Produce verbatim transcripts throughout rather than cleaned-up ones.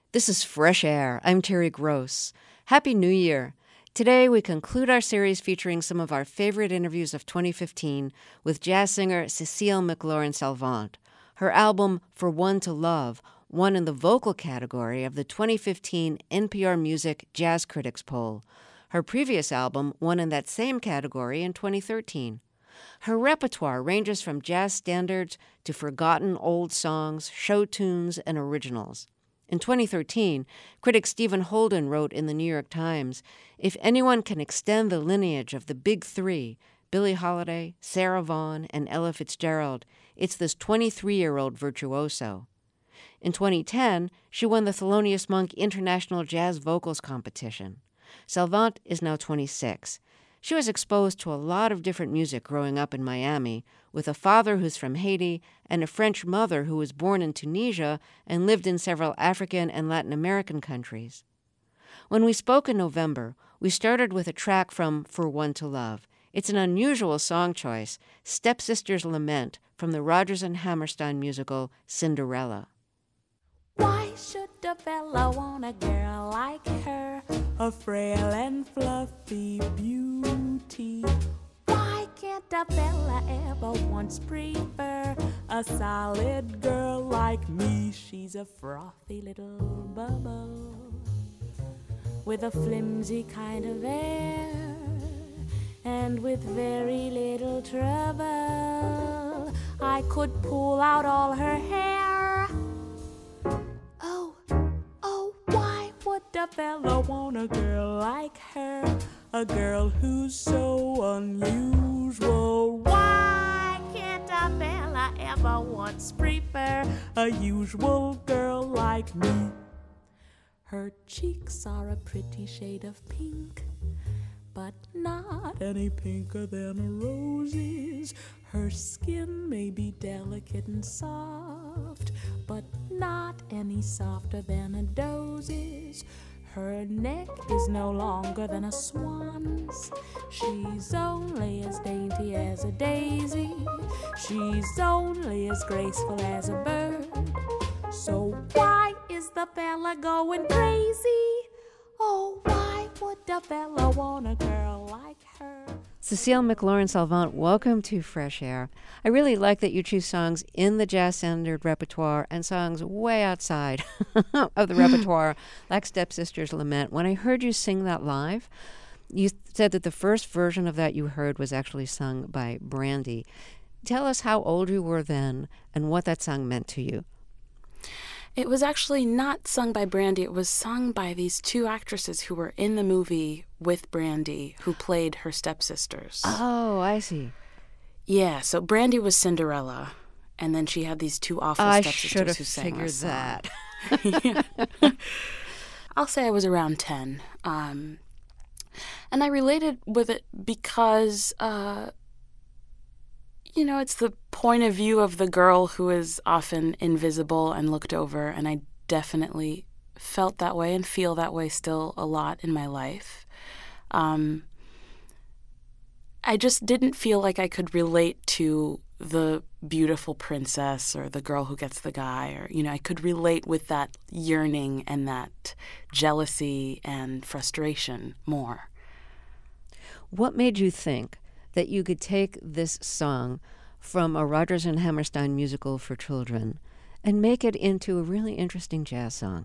This is Fresh Air. I'm Terry Gross. Happy New Year. Today we conclude our series featuring some of our favorite interviews of twenty fifteen with jazz singer Cécile McLorin-Salvant. Her album, For One to Love, won in the vocal category of the twenty fifteen N P R Music Jazz Critics Poll. Her previous album won in that same category in twenty thirteen. Her repertoire ranges from jazz standards to forgotten old songs, show tunes, and originals. In twenty thirteen, critic Stephen Holden wrote in the New York Times, "If anyone can extend the lineage of the big three, Billie Holiday, Sarah Vaughan, and Ella Fitzgerald, it's this twenty-three-year-old virtuoso." In twenty ten, she won the Thelonious Monk International Jazz Vocals Competition. Salvant is now twenty-six. She was exposed to a lot of different music growing up in Miami, with a father who's from Haiti and a French mother who was born in Tunisia and lived in several African and Latin American countries. When we spoke in November, we started with a track from For One to Love. It's an unusual song choice, Stepsister's Lament, from the Rodgers and Hammerstein musical Cinderella. Why should a fella want a girl like her, a frail and fluffy beauty? Why can't a fella ever once prefer a solid girl like me? She's a frothy little bubble with a flimsy kind of air, and with very little trouble I could pull out all her hair. Oh, oh, why would a fella want a girl like her? A girl who's so unusual. Why can't a fella ever once prefer a usual girl like me? Her cheeks are a pretty shade of pink, but not any pinker than a rose's. Her skin may be delicate and soft, but not any softer than a doze's. Her neck is no longer than a swan's. She's only as dainty as a daisy. She's only as graceful as a bird. So why is the fella going crazy? Oh, why would the fella want a girl like her? Cécile McLorin-Salvant, welcome to Fresh Air. I really like that you choose songs in the jazz standard repertoire and songs way outside of the repertoire, like Stepsister's Lament. When I heard you sing that live, you said that the first version of that you heard was actually sung by Brandy. Tell us how old you were then and what that song meant to you. It was actually not sung by Brandy. It was sung by these two actresses who were in the movie with Brandy, who played her stepsisters. Oh, I see. Yeah, so Brandy was Cinderella, and then she had these two awful I stepsisters who sang figured that. Yeah. I'll say I was around ten. Um, and I related with it because... Uh, You know, it's the point of view of the girl who is often invisible and looked over, and I definitely felt that way and feel that way still a lot in my life. Um, I just didn't feel like I could relate to the beautiful princess or the girl who gets the guy, or, you know, I could relate with that yearning and that jealousy and frustration more. What made you think that you could take this song from a Rodgers and Hammerstein musical for children and make it into a really interesting jazz song?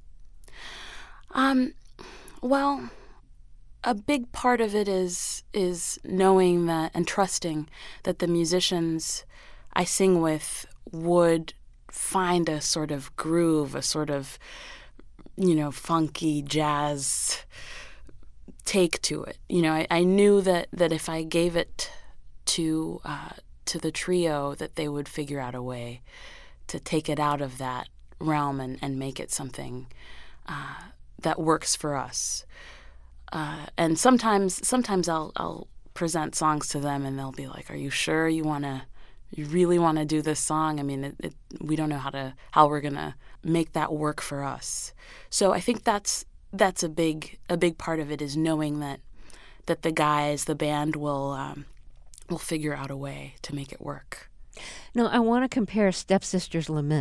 Um, well, a big part of it is is knowing that and trusting that the musicians I sing with would find a sort of groove, a sort of, you know, funky jazz take to it. You know, I, I knew that, that if I gave it to uh, to the trio, that they would figure out a way to take it out of that realm and, and make it something uh, that works for us. Uh, and sometimes sometimes I'll I'll present songs to them and they'll be like, "Are you sure you want to? You really want to do this song? I mean, it, it, we don't know how to how we're gonna make that work for us." So I think that's. That's a big a big part of it, is knowing that that the guys, the band will um, will figure out a way to make it work. Now, I want to compare Stepsister's Lament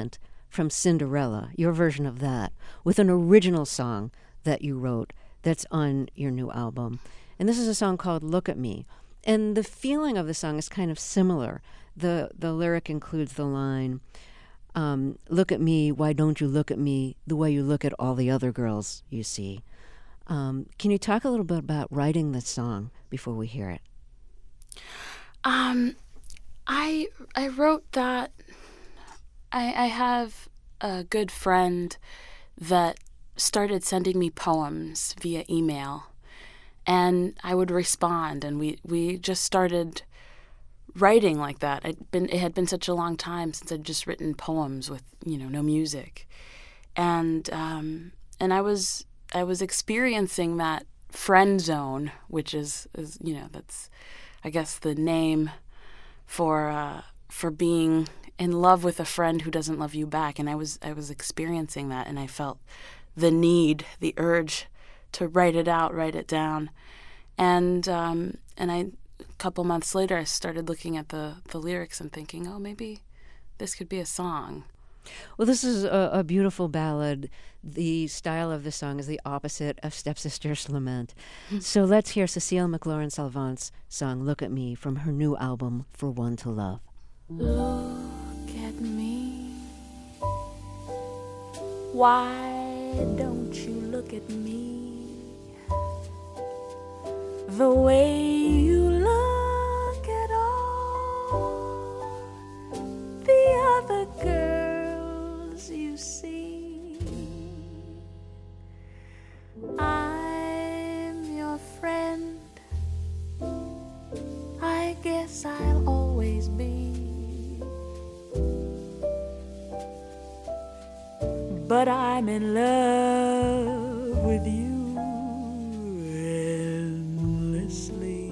from Cinderella, your version of that, with an original song that you wrote that's on your new album. And this is a song called Look at Me. And the feeling of the song is kind of similar. The the lyric includes the line, um, look at me, why don't you look at me the way you look at all the other girls you see? Um, can you talk a little bit about writing this song before we hear it? Um, I I wrote that. I I have a good friend that started sending me poems via email, and I would respond, and we, we just started writing like that. I'd been it had been such a long time since I'd just written poems with, you know, no music, and um, and I was I was experiencing that friend zone, which is, is you know that's I guess the name for uh, for being in love with a friend who doesn't love you back, and I was I was experiencing that, and I felt the need, the urge to write it out, write it down, and um, and I a couple months later I started looking at the the lyrics and thinking, oh, maybe this could be a song. Well, this is a, a beautiful ballad. The style of the song is the opposite of Stepsister's Lament. So let's hear Cecile McLorin-Salvant's song "Look at Me" from her new album For One to Love. Look at me. Why don't you look at me the way you look at all the other girls you see? I'm your friend. I guess I'll always be. But I'm in love with you endlessly.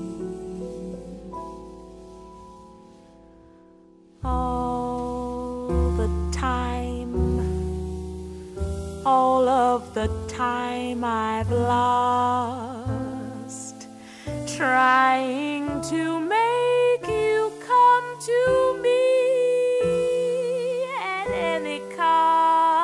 All the time, all of the time I've lost trying to make you come to me at any cost.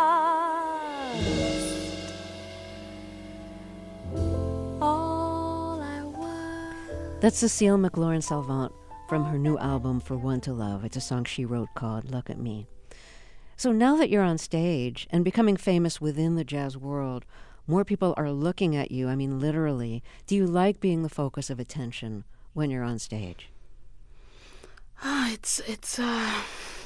That's Cecile McLorin-Salvant from her new album For One to Love. It's a song she wrote called Look at Me. So now that you're on stage and becoming famous within the jazz world, more people are looking at you, I mean literally. Do you like being the focus of attention when you're on stage? Oh, it's, it's, uh,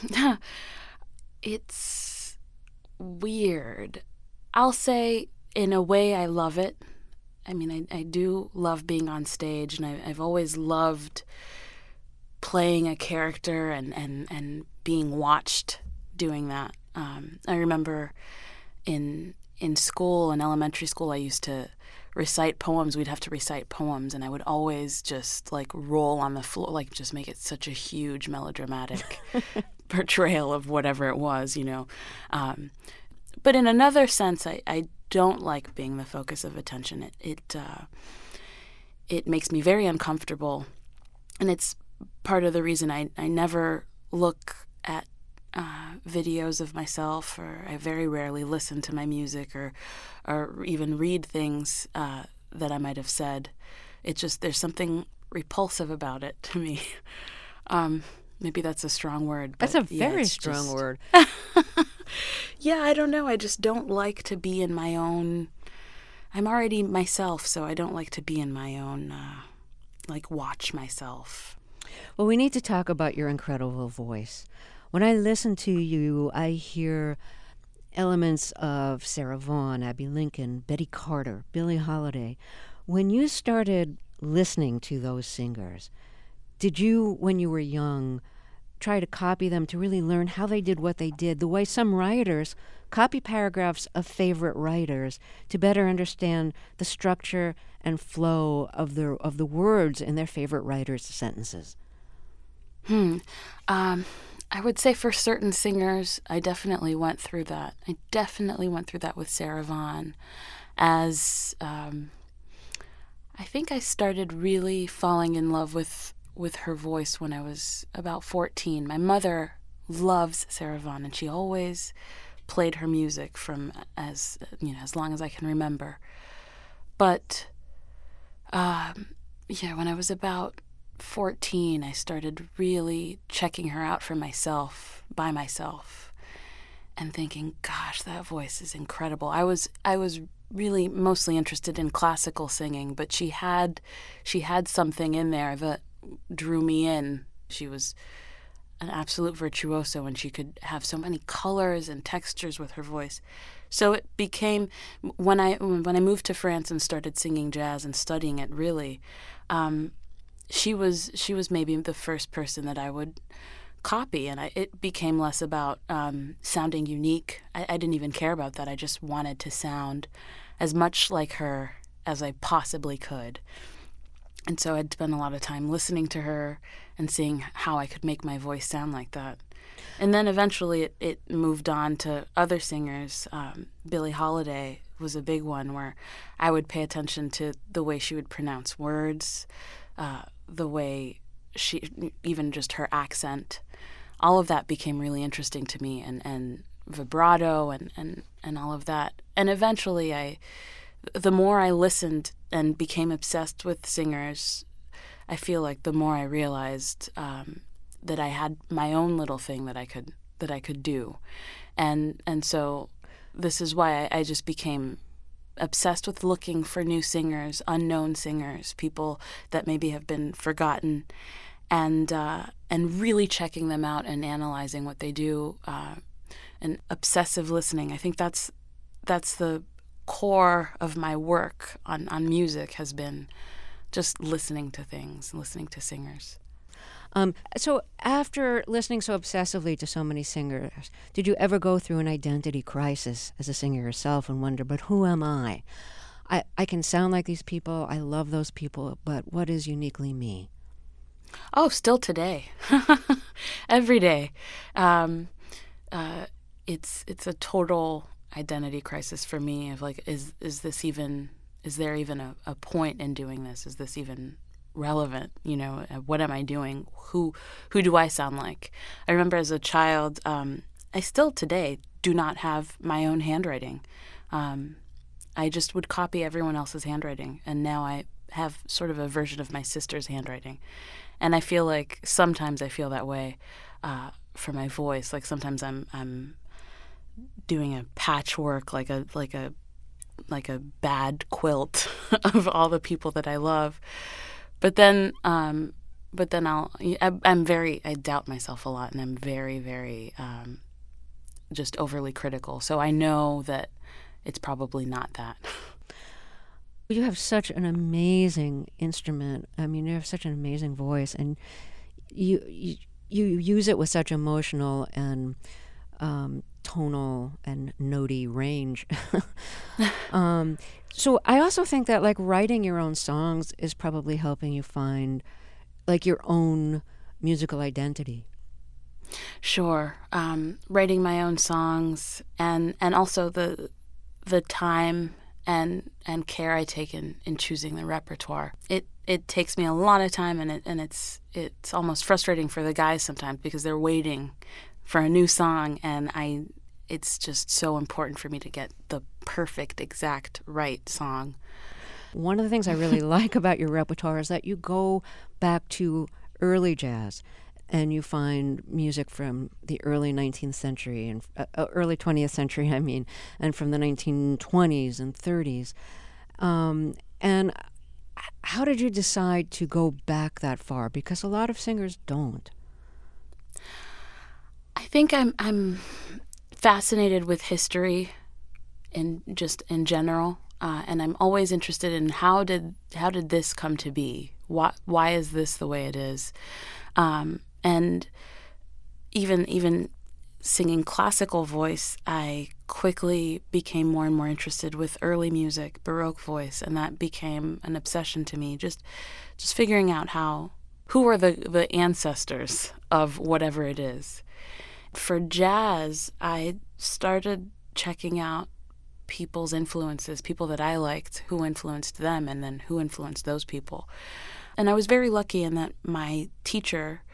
it's weird. I'll say in a way I love it. I mean, I, I do love being on stage, and I, I've always loved playing a character and, and, and being watched doing that. Um, I remember in in school, in elementary school, I used to recite poems. We'd have to recite poems, and I would always just, like, roll on the floor, like, just make it such a huge melodramatic portrayal of whatever it was, you know. Um, but in another sense, I, I don't like being the focus of attention. It it uh, it makes me very uncomfortable, and it's part of the reason I, I never look at uh, videos of myself, or I very rarely listen to my music, or or even read things uh, that I might have said. It's just there's something repulsive about it to me. Um, maybe that's a strong word. But that's a yeah, very strong just... word. Yeah, I don't know. I just don't like to be in my own... I'm already myself, so I don't like to be in my own, uh, like, watch myself. Well, we need to talk about your incredible voice. When I listen to you, I hear elements of Sarah Vaughan, Abbey Lincoln, Betty Carter, Billie Holiday. When you started listening to those singers, did you, when you were young, try to copy them to really learn how they did what they did, the way some writers copy paragraphs of favorite writers to better understand the structure and flow of the of the words in their favorite writers' sentences? Hmm. Um, I would say for certain singers, I definitely went through that. I definitely went through that with Sarah Vaughan. As um, I think I started really falling in love with with her voice when I was about fourteen. My mother loves Sarah Vaughan, and she always played her music from as you know as long as I can remember. But um, yeah, when I was about fourteen, I started really checking her out for myself, by myself, and thinking, "Gosh, that voice is incredible." I was I was really mostly interested in classical singing, but she had she had something in there that drew me in. She was an absolute virtuoso, and she could have so many colors and textures with her voice. So it became, when I when I moved to France and started singing jazz and studying it, really, um, she was she was maybe the first person that I would copy, and I, it became less about um, sounding unique. I, I didn't even care about that. I just wanted to sound as much like her as I possibly could. And so I'd spend a lot of time listening to her and seeing how I could make my voice sound like that. And then eventually it, it moved on to other singers. Um, Billie Holiday was a big one, where I would pay attention to the way she would pronounce words, uh, the way she, even just her accent. All of that became really interesting to me, and, and vibrato and, and, and all of that. And eventually I, the more I listened and became obsessed with singers, I feel like the more I realized um, that I had my own little thing that I could that I could do, and and so this is why I, I just became obsessed with looking for new singers, unknown singers, people that maybe have been forgotten, and uh, and really checking them out and analyzing what they do, uh, and obsessive listening. I think that's that's the core of my work on, on music, has been just listening to things, listening to singers. Um, so after listening so obsessively to so many singers, did you ever go through an identity crisis as a singer yourself and wonder, but who am I? I, I can sound like these people, I love those people, but what is uniquely me? Oh, still today. Every day. Um, uh, it's it's a total identity crisis for me of like, is is this even, is there even a, a point in doing this? Is this even relevant? You know, what am I doing? Who who do I sound like? I remember as a child, um, I still today do not have my own handwriting. Um, I just would copy everyone else's handwriting, and now I have sort of a version of my sister's handwriting. And I feel like sometimes I feel that way uh, for my voice. Like sometimes I'm I'm doing a patchwork, like a like a like a bad quilt of all the people that I love. But then, um, but then I'll I, I'm very I doubt myself a lot, and I'm very very um, just overly critical. So I know that it's probably not that. You have such an amazing instrument. I mean, you have such an amazing voice, and you you, you use it with such emotional and um, tonal and notey range. um, so I also think that like writing your own songs is probably helping you find like your own musical identity. Sure, um, writing my own songs, and and also the the time and and care I take in, in choosing the repertoire. It it takes me a lot of time, and it and it's it's almost frustrating for the guys sometimes because they're waiting for a new song, and I it's just so important for me to get the perfect, exact, right song. One of the things I really like about your repertoire is that you go back to early jazz, and you find music from the early nineteenth century and uh, early twentieth century, I mean, and from the nineteen twenties and thirties. Um, and how did you decide to go back that far? Because a lot of singers don't. I think I'm I'm fascinated with history, in just in general, uh, and I'm always interested in how did how did this come to be? Why why is this the way it is? Um, And even even singing classical voice, I quickly became more and more interested with early music, Baroque voice, and that became an obsession to me. Just just figuring out how who are the, the ancestors of whatever it is. For jazz, I started checking out people's influences, people that I liked, who influenced them, and then who influenced those people. And I was very lucky in that my teacher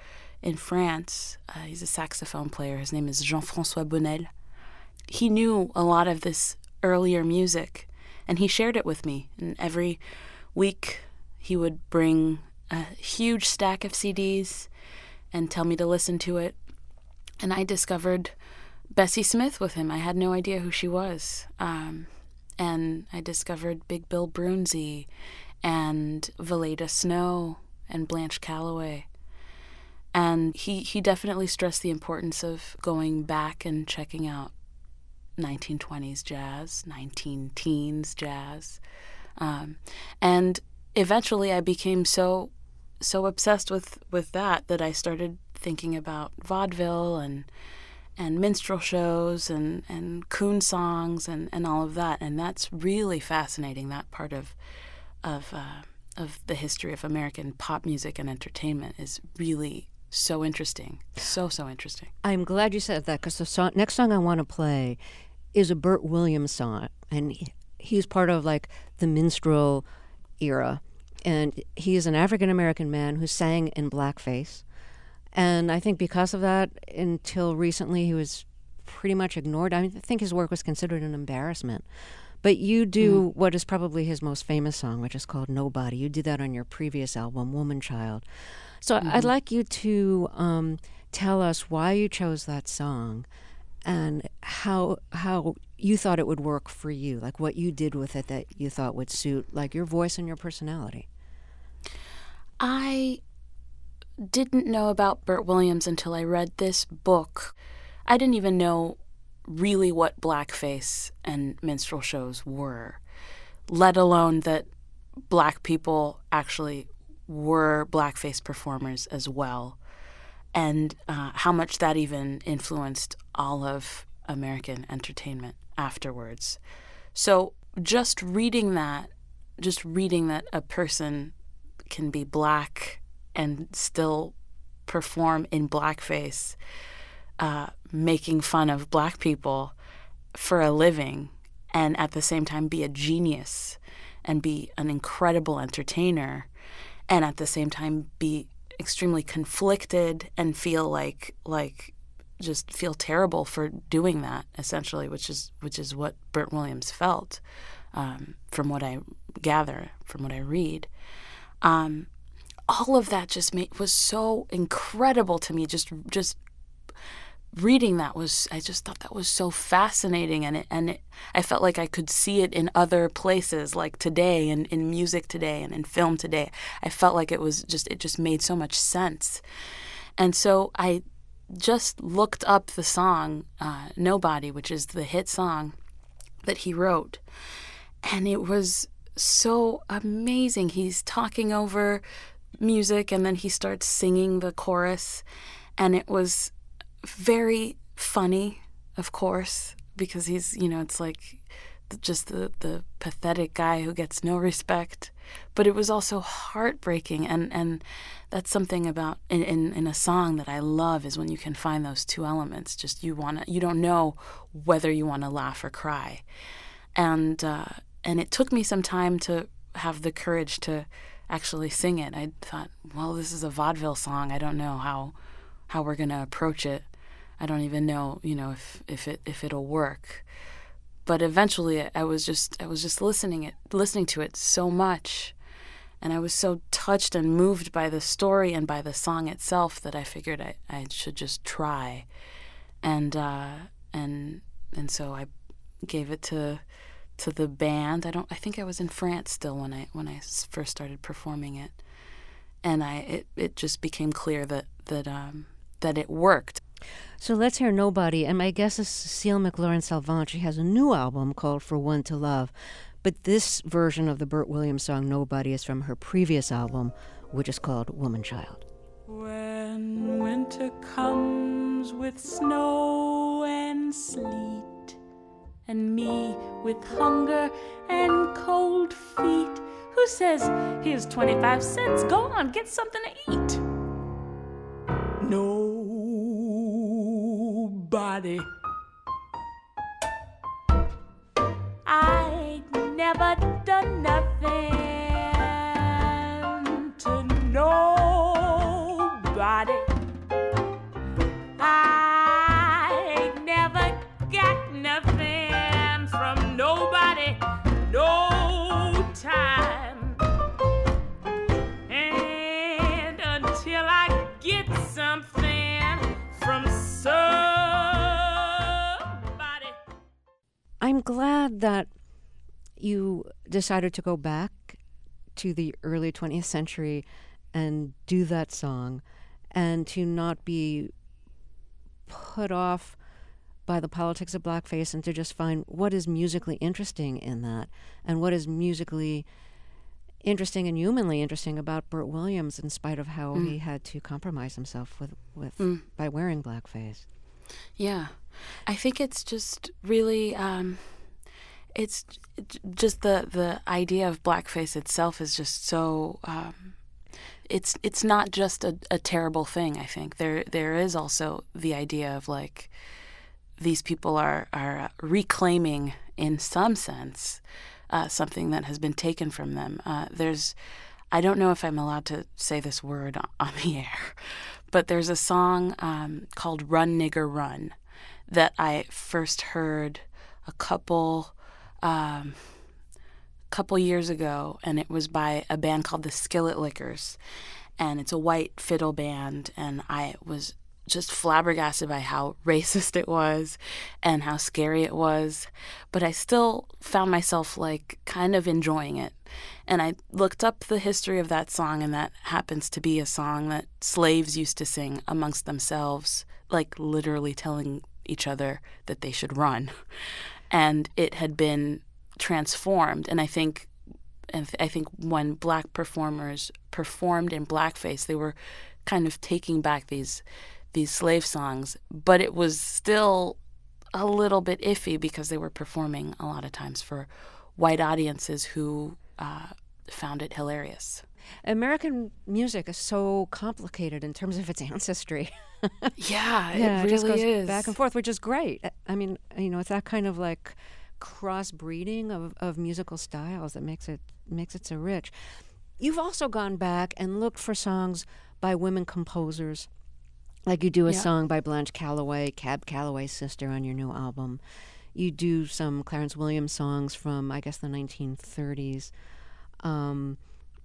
in France. Uh, he's a saxophone player. His name is Jean-François Bonnel. He knew a lot of this earlier music, and he shared it with me. And every week he would bring a huge stack of C Ds and tell me to listen to it. And I discovered Bessie Smith with him. I had no idea who she was. Um, and I discovered Big Bill Broonzy and Valletta Snow and Blanche Calloway. And he, he definitely stressed the importance of going back and checking out nineteen twenties jazz, nineteen teens jazz. Um, and eventually I became so so obsessed with, with that that I started thinking about vaudeville and and minstrel shows and, and coon songs and, and all of that. And that's really fascinating, that part of of uh, of the history of American pop music and entertainment is really so interesting. So, so interesting. I'm glad you said that, because the song, next song I want to play is a Bert Williams song. And he, he's part of like the minstrel era. And he is an African-American man who sang in blackface. And I think because of that, until recently, he was pretty much ignored. I, mean, I think his work was considered an embarrassment. But you do mm. what is probably his most famous song, which is called Nobody. You did that on your previous album, Woman Child. So mm-hmm. I'd like you to um, tell us why you chose that song and how how you thought it would work for you, like what you did with it that you thought would suit like your voice and your personality. I didn't know about Bert Williams until I read this book. I didn't even know really what blackface and minstrel shows were, let alone that black people actually were blackface performers as well, and uh, how much that even influenced all of American entertainment afterwards. So just reading that, just reading that a person can be black and still perform in blackface, uh, making fun of black people for a living, and at the same time be a genius and be an incredible entertainer, and at the same time be extremely conflicted and feel like like just feel terrible for doing that, essentially, which is which is what Bert Williams felt, um, from what I gather, from what I read. Um, all of that just made, was so incredible to me. Just just reading that was, I just thought that was so fascinating, and it, and it, I felt like I could see it in other places, like today, and in music today, and in film today. I felt like it was just, it just made so much sense. And so I just looked up the song, uh, Nobody, which is the hit song that he wrote. And it was so amazing. He's talking over music, and then he starts singing the chorus. And it was very funny, of course, because he's, you know, it's like just the, the pathetic guy who gets no respect. But it was also heartbreaking, and, and that's something about in, in, in a song that I love, is when you can find those two elements. Just you wanna, you don't know whether you want to laugh or cry, and uh, and it took me some time to have the courage to actually sing it. I thought, well, this is a vaudeville song. I don't know how how we're gonna approach it. I don't even know, you know, if, if it if it'll work. But eventually, I was just I was just listening it listening to it so much, and I was so touched and moved by the story and by the song itself that I figured I, I should just try, and uh, and and so I gave it to to the band. I don't I think I was in France still when I when I first started performing it, and I it, it just became clear that that um, that it worked. So let's hear Nobody, and my guest is Cecile McLorin-Salvant. She has a new album called For One to Love, but this version of the Bert Williams song Nobody is from her previous album, which is called Woman Child. When winter comes with snow and sleet, and me with hunger and cold feet, who says, here's twenty-five cents, go on, get something to eat? Nobody. I never done nothing to nobody. somebody no time. And until I get something from somebody. I'm glad that you decided to go back to the early twentieth century and do that song, and to not be put off by the politics of blackface, and to just find what is musically interesting in that, and what is musically interesting and humanly interesting about Burt Williams, in spite of how mm. he had to compromise himself with, with mm. by wearing blackface. Yeah. I think it's just really, um, it's just the, the idea of blackface itself is just so, um, it's it's not just a, a terrible thing, I think. There There is also the idea of, like, these people are, are reclaiming, in some sense, uh, something that has been taken from them. Uh, there's, I don't know if I'm allowed to say this word on, on the air, but there's a song um, called Run Nigger Run that I first heard a couple, um, couple years ago, and it was by a band called the Skillet Lickers, and it's a white fiddle band, and I was just flabbergasted by how racist it was and how scary it was, but I still found myself, like, kind of enjoying it. And I looked up the history of that song, and that happens to be a song that slaves used to sing amongst themselves, like literally telling each other that they should run. And it had been transformed, and I think I think when black performers performed in blackface, they were kind of taking back these these slave songs, but it was still a little bit iffy because they were performing a lot of times for white audiences who uh, found it hilarious. American music is so complicated in terms of its ancestry. yeah, it yeah, really it just goes is. back and forth, which is great. I mean, you know, it's that kind of like crossbreeding of, of musical styles that makes it makes it so rich. You've also gone back and looked for songs by women composers. Like you do a yeah. song by Blanche Calloway, Cab Calloway's sister, on your new album. You do some Clarence Williams songs from, I guess, the nineteen thirties. Um,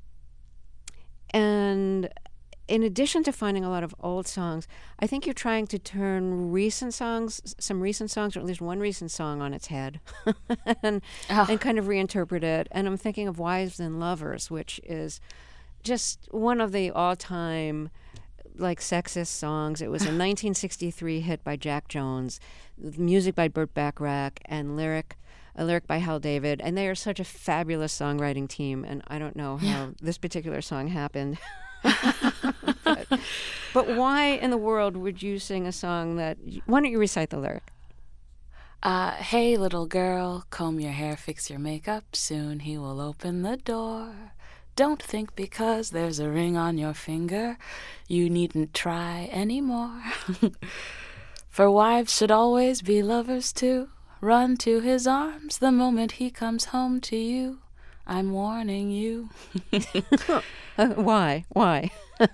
and in addition to finding a lot of old songs, I think you're trying to turn recent songs, some recent songs, or at least one recent song, on its head and, oh. and kind of reinterpret it. And I'm thinking of Wives and Lovers, which is just one of the all-time, like, sexist songs. It was a nineteen sixty-three hit by Jack Jones, music by Burt Bacharach, and lyric a lyric by Hal David. And they are such a fabulous songwriting team, and I don't know how yeah. this particular song happened. but, but why in the world would you sing a song that... Why don't you recite the lyric? Uh, hey, little girl, comb your hair, fix your makeup. Soon he will open the door. Don't think because there's a ring on your finger you needn't try anymore. For wives should always be lovers too. Run to his arms the moment he comes home to you. I'm warning you. uh, why? Why?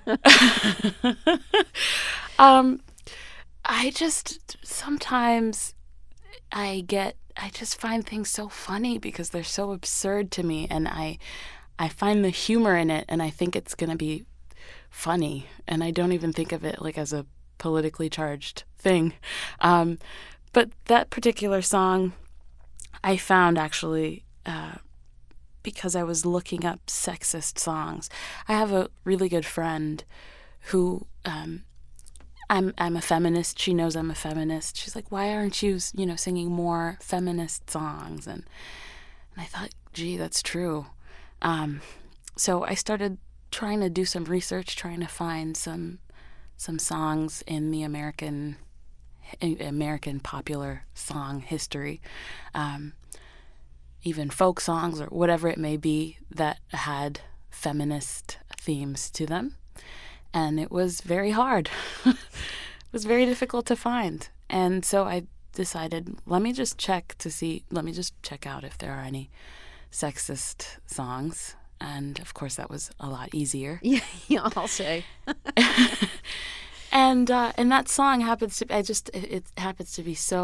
um, I just sometimes I get I just find things so funny because they're so absurd to me, and I I find the humor in it, and I think it's going to be funny, and I don't even think of it like as a politically charged thing. Um, but that particular song I found actually uh, because I was looking up sexist songs. I have a really good friend who um, I'm I'm a feminist. She knows I'm a feminist. She's like, why aren't you, you know, singing more feminist songs? And and I thought, gee, that's true. Um, so I started trying to do some research, trying to find some some songs in the American American popular song history, um, even folk songs or whatever it may be that had feminist themes to them. And it was very hard. It was very difficult to find. And so I decided, let me just check to see, let me just check out if there are any sexist songs. And of course that was a lot easier. Yeah, yeah, I'll say. and uh, and that song happens to, I just, it, it happens to be so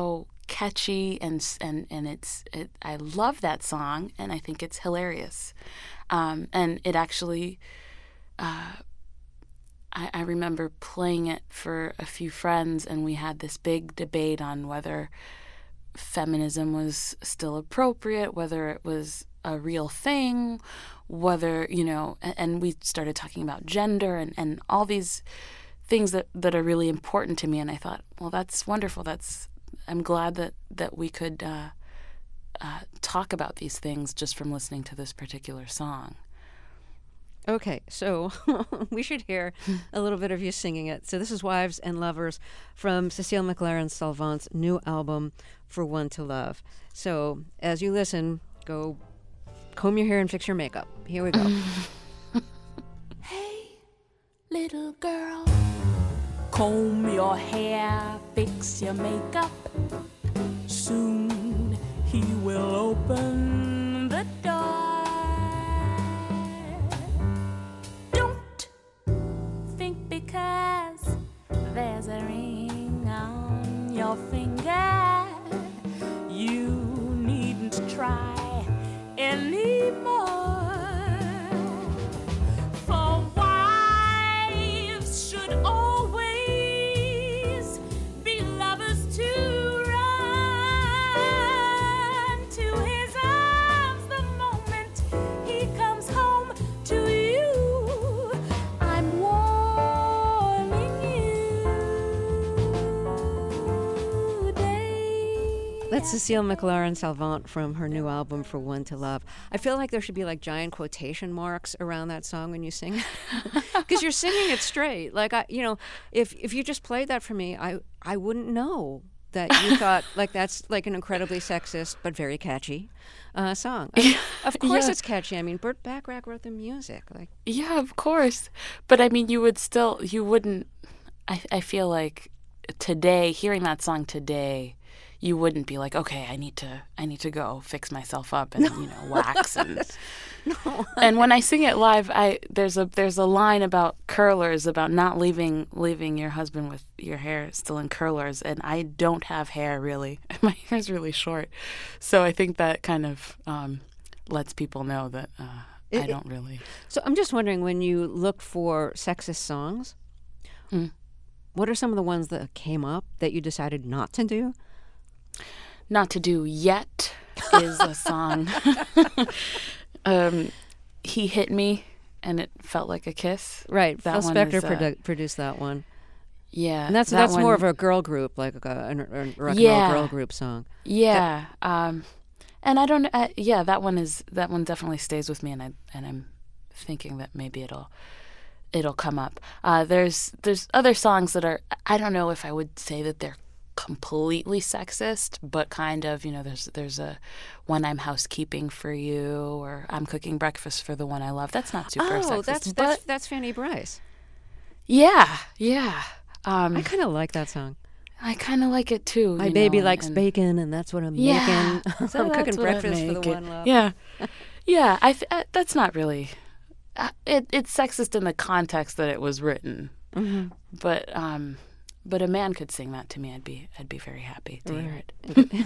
catchy, and and and it's it, I love that song, and I think it's hilarious. Um, and it actually, uh, I, I remember playing it for a few friends, and we had this big debate on whether feminism was still appropriate, whether it was a real thing, whether, you know, and, and we started talking about gender and, and all these things that, that are really important to me. And I thought, well, that's wonderful. That's, I'm glad that, that we could uh, uh, talk about these things just from listening to this particular song. Okay, so we should hear a little bit of you singing it. So this is Wives and Lovers from Cecile McLaren-Salvant's new album, For One to Love. So as you listen, go comb your hair and fix your makeup. Here we go. Hey, little girl, comb your hair, fix your makeup. Soon he will open the door. Don't think because there's a ring on your finger, you needn't try anymore. For wives should always be lovers to run to his arms the moment he comes home to you. I'm warning you, Dave. That's Cecile McLaren-Salvant from her new album, For One to Love. I feel like there should be like giant quotation marks around that song when you sing it, because you're singing it straight. Like, I, you know, if if you just played that for me, I I wouldn't know that you thought like that's like an incredibly sexist but very catchy uh, song. I mean, of course, Yeah. it's catchy. I mean, Burt Bacharach wrote the music. Like, Yeah, of course. But I mean, you would still, you wouldn't, I, I feel like today, hearing that song today, you wouldn't be like, okay, I need to, I need to go fix myself up and, you know, wax and. no. And when I sing it live, I there's a there's a line about curlers, about not leaving leaving your husband with your hair still in curlers, and I don't have hair really. My hair's really short, so I think that kind of um, lets people know that uh, It- I don't really. So I'm just wondering, when you look for sexist songs, Mm. what are some of the ones that came up that you decided not to do? Not to do yet is a song. um, he hit me, and it felt like a kiss. Right, That Phil one Spector is, uh, produ- produced that one, Yeah, and that's that that's more one- of a girl group, like a, a, a rock and roll Yeah. girl group song. Yeah, um, and I don't. Uh, yeah, that one is that one definitely stays with me, and I and I'm thinking that maybe it'll it'll come up. Uh, there's there's other songs that are. I don't know if I would say that they're completely sexist, but kind of. You know, there's there's a When I'm Housekeeping for You, or I'm Cooking Breakfast for the One I Love. That's not super Oh, sexist. that's but that's that's Fanny Bryce. yeah, yeah. Um, I kind of like that song. I kind of like it too. My you baby know, likes and- bacon, and that's what I'm Yeah, making. so I'm that's cooking what I breakfast for the make it. one love. Yeah, yeah. I th- uh, that's not really. Uh, it it's sexist in the context that it was written, Mm-hmm. but um, but a man could sing that to me. I'd be I'd be very happy to hear it.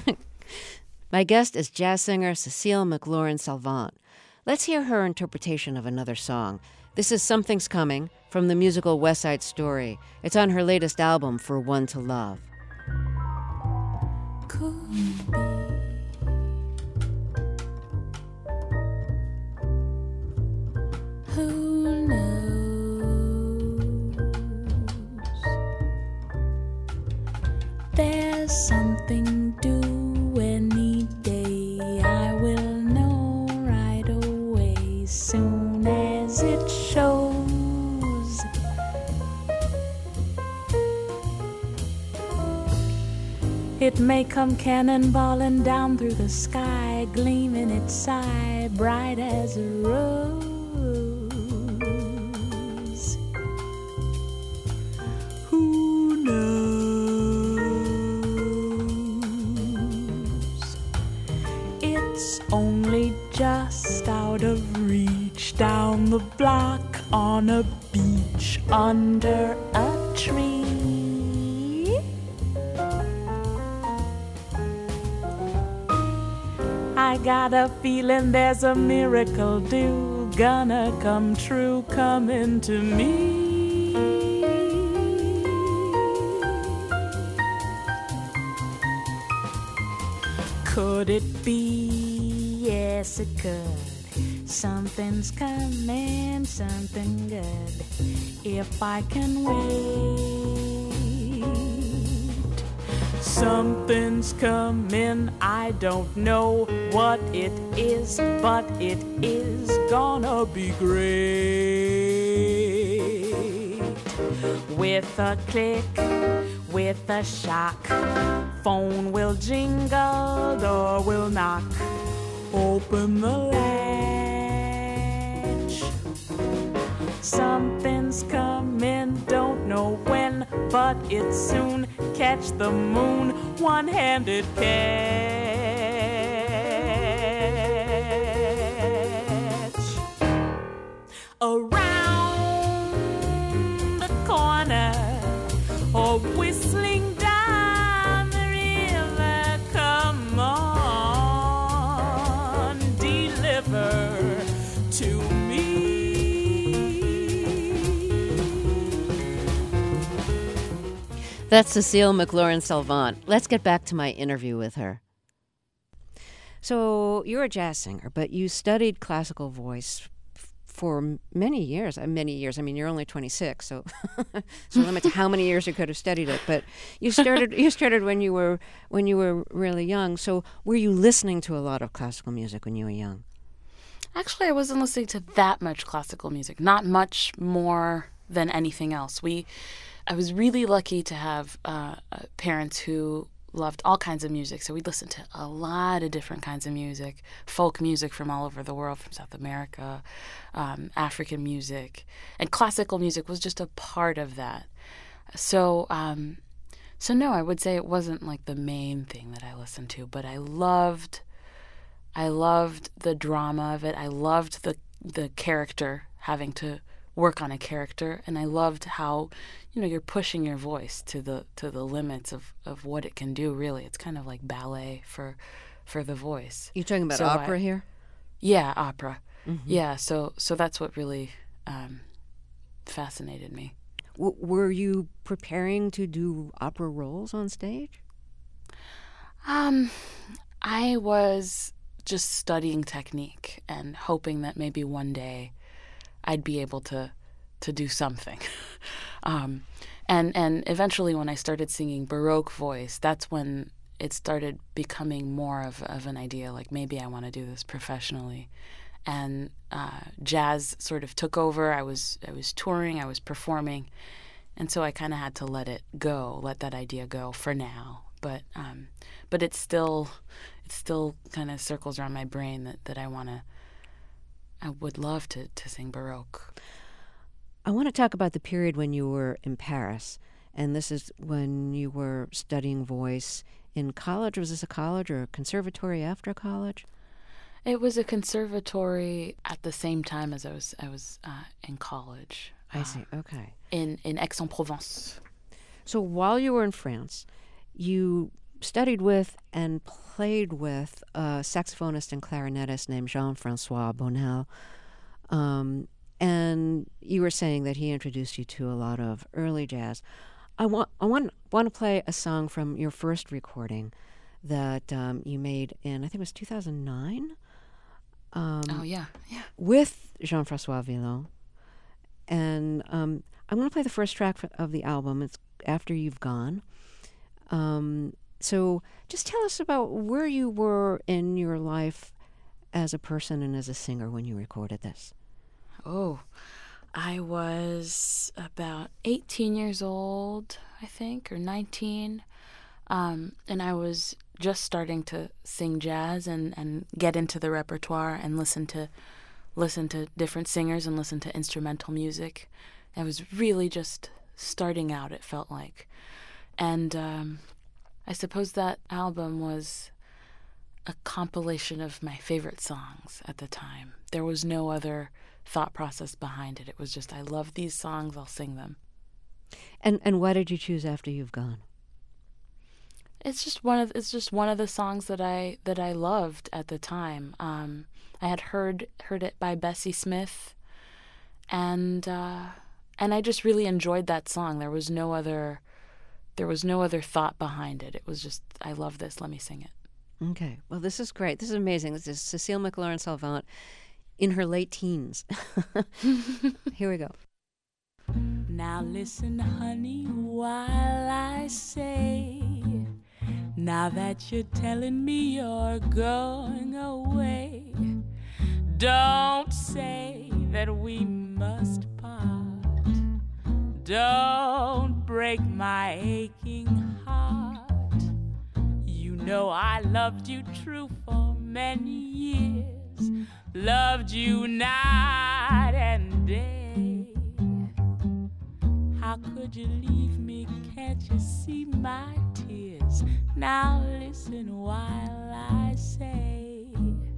My guest is jazz singer Cecile McLaren-Salvant. Let's hear her interpretation of another song. This is Something's Coming from the musical West Side Story. It's on her latest album, For One to Love. Could be. Who knows? There's something due any day. I will know right away, soon as it shows. It may come cannonballing down through the sky, gleaming its eye bright as a rose. Who knows? It's only just out of reach, down the block on a beach under a tree. I got a feeling there's a miracle due, gonna come true, coming to me. Could it be? Yes, it could. Something's coming, something good. If I can wait. Something's coming, I don't know what it is, but it is gonna be great. With a click, with a shock, phone will jingle, door will knock. Open the latch. Something's coming, don't know when, but it's soon. Catch the moon, one-handed catch. Around the corner, or whistling down the river, come on, deliver to me. That's Cecile McLorin-Salvant. Let's get back to my interview with her. So you're a jazz singer, but you studied classical voice f- for many years. Uh, many years. I mean, you're only twenty-six, so so limit to how many years you could have studied it. But you started you started when you were when you were really young. So were you listening to a lot of classical music when you were young? Actually, I wasn't listening to that much classical music. Not much more than anything else. We, I was really lucky to have uh, parents who loved all kinds of music. So we listened to a lot of different kinds of music, folk music from all over the world, from South America, um, African music, and classical music was just a part of that. So, um, so no, I would say it wasn't like the main thing that I listened to, but I loved, I loved the drama of it. I loved the the character, having to work on a character, and I loved how, you know, you're pushing your voice to the to the limits of, of what it can do. Really, it's kind of like ballet for for the voice. You're talking about So opera I- here? Yeah, opera. Mhm. Yeah, so so that's what really um, fascinated me. W- were you preparing to do opera roles on stage? Um, I was just studying technique and hoping that maybe one day I'd be able to to do something. um, and and eventually, when I started singing Baroque voice, that's when it started becoming more of of an idea. Like maybe I want to do this professionally. And uh, jazz sort of took over. I was I was touring, I was performing, and so I kind of had to let it go, let that idea go for now. But um, but it still it still kind of circles around my brain that, that I want to. I would love to, to sing Baroque. I want to talk about the period when you were in Paris, and this is when you were studying voice in college. Was this a college or a conservatory after college? It was a conservatory at the same time as I was I was uh, in college. I uh, see. Okay. In in Aix-en-Provence. So while you were in France, you studied with and played with a saxophonist and clarinetist named Jean-Francois Bonnel. Um, and you were saying that he introduced you to a lot of early jazz. I want I want want to play a song from your first recording that um, you made in, I think it was two thousand nine. Um, Oh yeah, yeah. with Jean-Francois Villon. And um, I'm going to play the first track f- of the album. It's After You've Gone. Um, so just tell us about where you were in your life as a person and as a singer when you recorded this. Oh, I was about eighteen years old, I think, or nineteen. Um, and I was just starting to sing jazz and, and get into the repertoire and listen to listen to different singers and listen to instrumental music. I was really just starting out, it felt like. And um, I suppose that album was a compilation of my favorite songs at the time. There was no other thought process behind it. It was just, I love these songs, I'll sing them. And and why did you choose After You've Gone? It's just one of it's just one of the songs that I that I loved at the time. Um, I had heard heard it by Bessie Smith, and uh, and I just really enjoyed that song. There was no other there was no other thought behind it. It was just, I love this. Let me sing it. Okay. Well, this is great. This is amazing. This is Cecile McLorin-Salvant in her late teens. Here we go. Now listen, honey, while I say, now that you're telling me you're going away, don't say that we must part. Don't break my aching heart. You know I loved you true for many years, loved you night and day. How could you leave me? Can't you see my tears? Now listen while I say,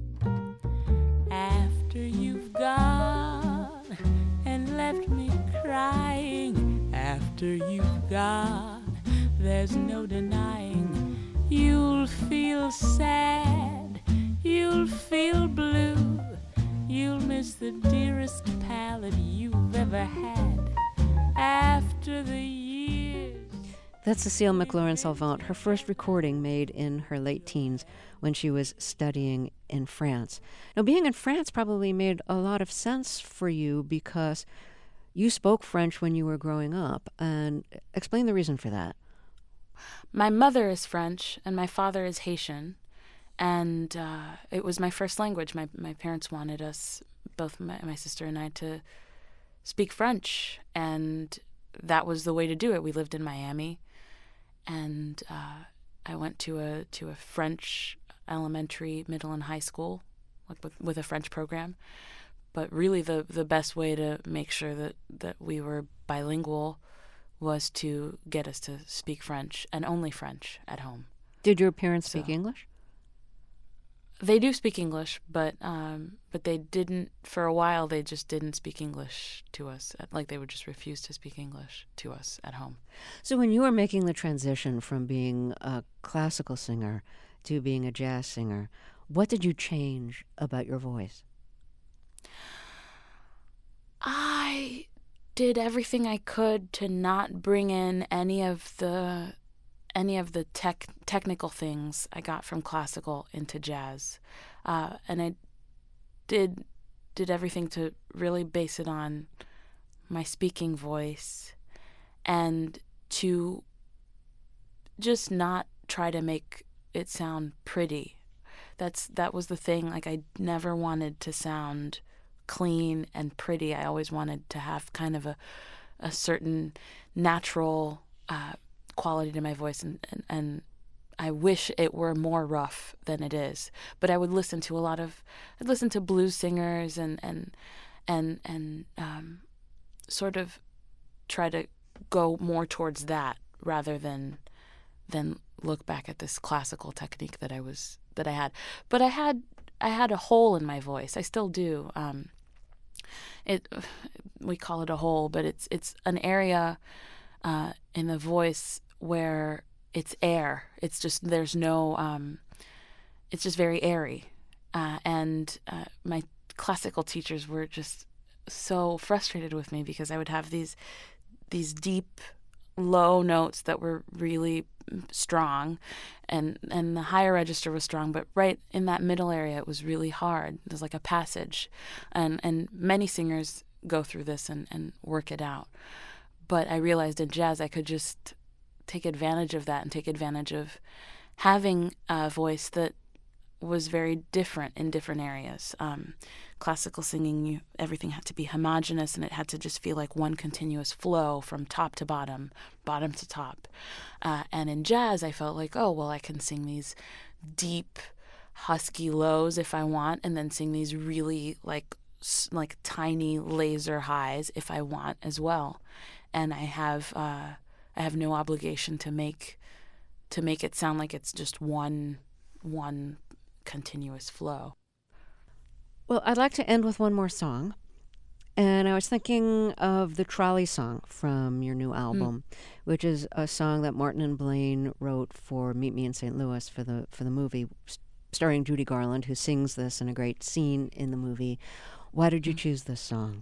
after you've gone and left me crying, after you've gone, there's no denying you'll feel sad, you'll feel blue, you'll miss the dearest pal that you've ever had after the years. That's Cecile McLorin-Salvant, her first recording made in her late teens when she was studying in France. Now, being in France probably made a lot of sense for you because you spoke French when you were growing up. And explain the reason for that. My mother is French and my father is Haitian. And uh, it was my first language. My my parents wanted us, both my, my sister and I, to speak French. And that was the way to do it. We lived in Miami. And uh, I went to a to a French elementary, middle, and high school, like with, with a French program. But really, the the best way to make sure that, that we were bilingual was to get us to speak French, and only French, at home. Did your parents So- speak English? They do speak English, but um, but they didn't, for a while, they just didn't speak English to us. Like, they would just refuse to speak English to us at home. So when you were making the transition from being a classical singer to being a jazz singer, what did you change about your voice? I did everything I could to not bring in any of the any of the tech technical things I got from classical into jazz, uh, and I did did everything to really base it on my speaking voice, and to just not try to make it sound pretty. That's that was the thing. Like, I never wanted to sound clean and pretty. I always wanted to have kind of a a certain natural uh, quality to my voice, and, and, and I wish it were more rough than it is. But I would listen to a lot of, I'd listen to blues singers and and and and um, sort of try to go more towards that rather than than look back at this classical technique that I was that I had. But I had I had a hole in my voice. I still do. Um, it we call it a hole, but it's it's an area uh, in the voice where it's air. It's just there's no. Um, it's just very airy, uh, and uh, my classical teachers were just so frustrated with me because I would have these these deep, low notes that were really strong, and and the higher register was strong, but right in that middle area it was really hard. There's like a passage, and and many singers go through this and, and work it out. But I realized in jazz I could just take advantage of that and take advantage of having a voice that was very different in different areas. Um, classical singing, you, everything had to be homogeneous, and it had to just feel like one continuous flow from top to bottom, bottom to top. Uh, and in jazz, I felt like, oh, well, I can sing these deep, husky lows if I want, and then sing these really like like tiny laser highs if I want as well. And I have uh, I have no obligation to make to make it sound like it's just one one. continuous flow. Well, I'd like to end with one more song. And I was thinking of the Trolley Song from your new album, mm. which is a song that Martin and Blaine wrote for Meet Me in Saint Louis for the for the movie, starring Judy Garland, who sings this in a great scene in the movie. Why did you choose this song?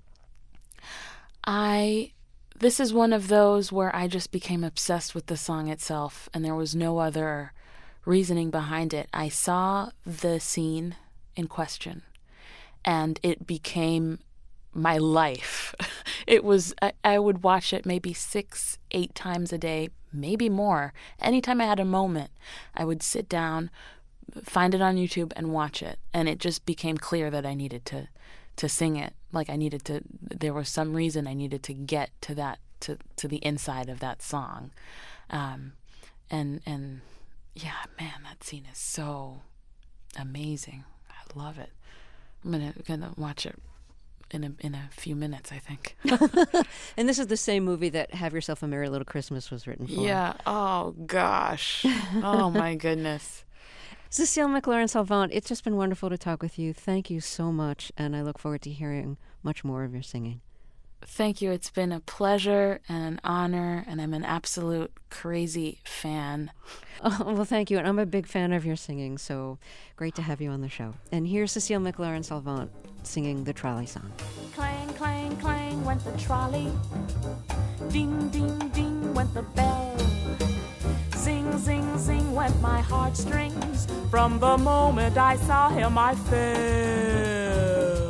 I, this is one of those where I just became obsessed with the song itself, and there was no other reasoning behind it. I saw the scene in question, and it became my life. It was, I, I would watch it maybe six, eight times a day, maybe more. Anytime I had a moment, I would sit down, find it on YouTube, and watch it. And it just became clear that I needed to to sing it. Like I needed to, there was some reason I needed to get to that, to, to the inside of that song. Um, and, and yeah, man, that scene is so amazing. I love it. I'm gonna, gonna watch it in a, in a few minutes, I think. And this is the same movie that Have Yourself a Merry Little Christmas was written for. Yeah. Oh, gosh. Oh, my goodness. Cecile McLorin-Salvant, it's just been wonderful to talk with you. Thank you so much, and I look forward to hearing much more of your singing. Thank you. It's been a pleasure and an honor, and I'm an absolute crazy fan. Oh, well, thank you, and I'm a big fan of your singing, so great to have you on the show. And here's Cecile McLorin-Salvant singing the Trolley Song. Clang, clang, clang went the trolley. Ding, ding, ding went the bell. Zing, zing, zing went my heartstrings. From the moment I saw him, I fell.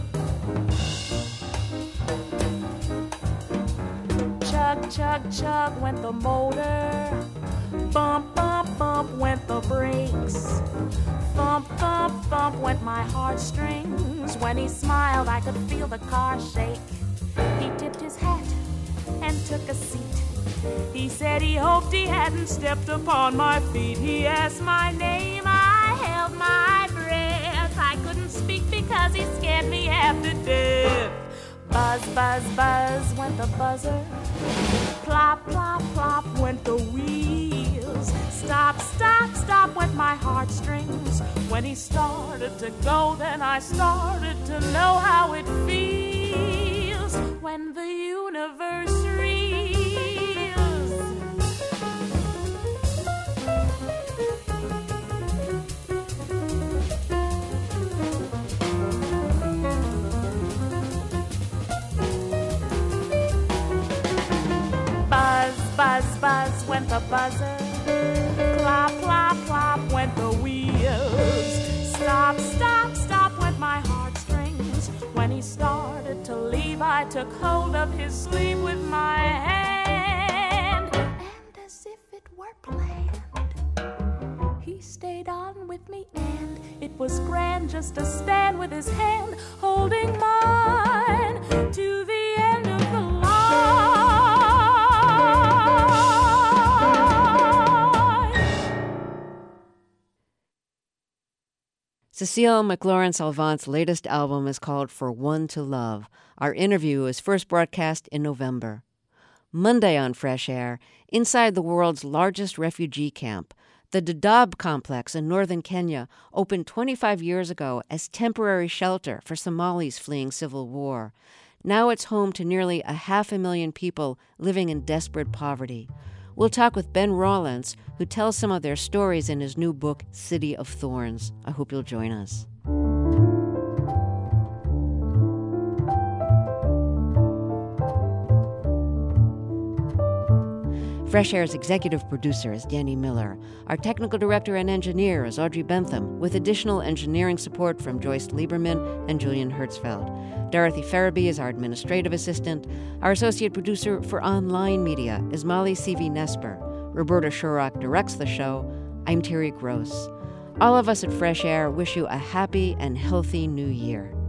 Chug, chug, chug went the motor. Bump, bump, bump went the brakes. Thump, thump, thump went my heartstrings. When he smiled, I could feel the car shake. He tipped his hat and took a seat. He said he hoped he hadn't stepped upon my feet. He asked my name, I held my breath. I couldn't speak because he scared me half to death. Buzz, buzz, buzz went the buzzer. Plop, plop, plop went the wheels. Stop, stop, stop went my heartstrings. When he started to go, then I started to know how it feels when the universe reels. Buzz, buzz, buzz went the buzzer. Plop, plop, plop went the wheels. Stop, stop, stop went my heartstrings. When he started to leave, I took hold of his sleeve with my hand. And as if it were planned, he stayed on with me, and it was grand just to stand with his hand holding mine to the end of the line. Cecile McLorin-Salvant's latest album is called For One to Love. Our interview is first broadcast in November. Monday on Fresh Air, inside the world's largest refugee camp, the Dadaab complex in northern Kenya opened twenty-five years ago as temporary shelter for Somalis fleeing civil war. Now it's home to nearly a half a million people living in desperate poverty. We'll talk with Ben Rawlins, who tells some of their stories in his new book, City of Thorns. I hope you'll join us. Fresh Air's executive producer is Danny Miller. Our technical director and engineer is Audrey Bentham, with additional engineering support from Joyce Lieberman and Julian Hertzfeld. Dorothy Farabee is our administrative assistant. Our associate producer for online media is Molly C V Nesper. Roberta Shurrock directs the show. I'm Terry Gross. All of us at Fresh Air wish you a happy and healthy new year.